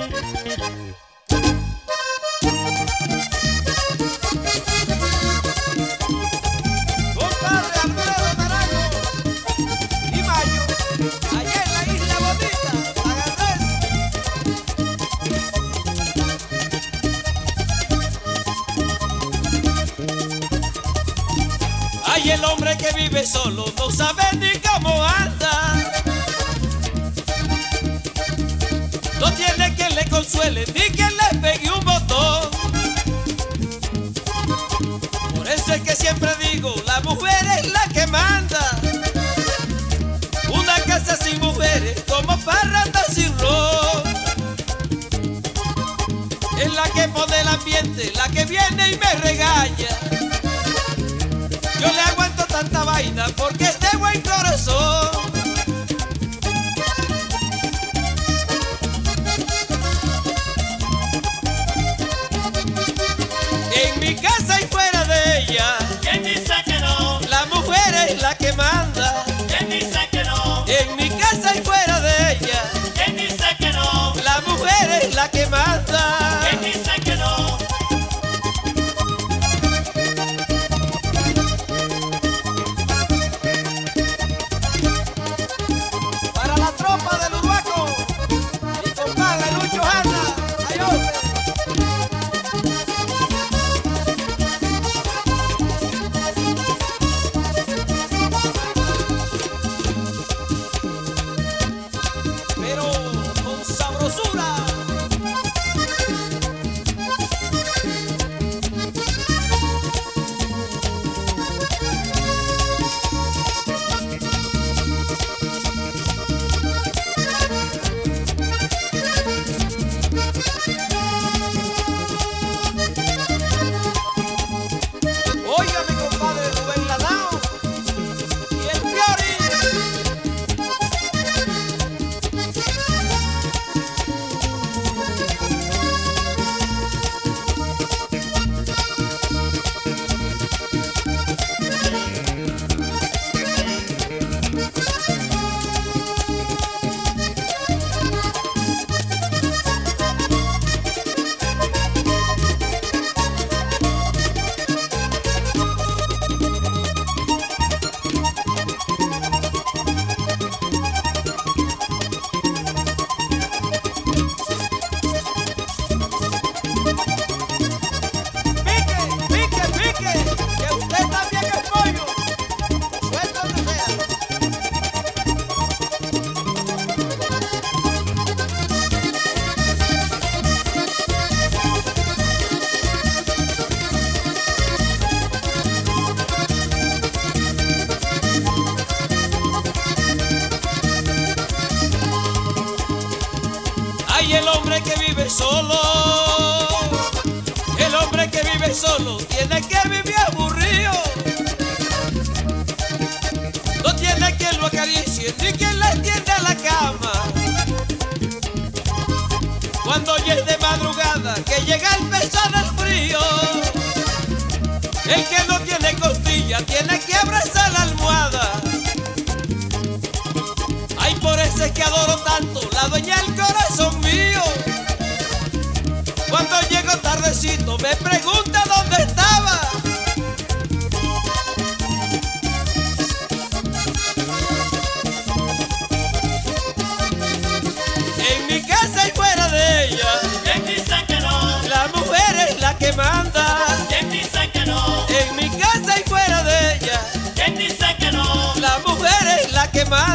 Ay, el hombre que vive solo no sabe ni cómo anda. No tiene quien le consuele ni quien le pegue un botón. Por eso es que siempre digo, la mujer es la que manda. Una casa sin mujeres como parranda sin ron. Es la que pone el ambiente, la que viene y me regaña. Yo le aguanto tanta vaina porque es de buen corazón. En mi casa y fuera de ella, ¿quién dice que no? la mujer es la que manda. ¿Quién dice que no? En mi casa y fuera de ella, ¿Quién dice que no? la mujer es la que manda. ¿Quién dice que no? Para la tropa del Uruaco, mi compadre Lucho Hanna, ayote. Pero con sabrosura. Oiga mi compadre Rubén Ladao y el Piori. Pique, pique, pique, que usted también es pollo. Suelta donde sea. Ay, el hombre que vive solo, el hombre que vive solo tiene que vivir aburrido. No tiene quien lo acaricie ni quien le tienda la cama. Cuando ya es de madrugada que llega el pesado el frío, el que no tiene costilla tiene que abrazar la almohada. Ay, por eso es que adoro tanto la dueña del corazón mío. Cuando llego tardecito me pregunta dónde estaba. En mi casa y fuera de ella, ¿Quién dice que no? la mujer es la que manda. ¿Quién dice que no? En mi casa y fuera de ella, ¿Quién dice que no? la mujer es la que manda.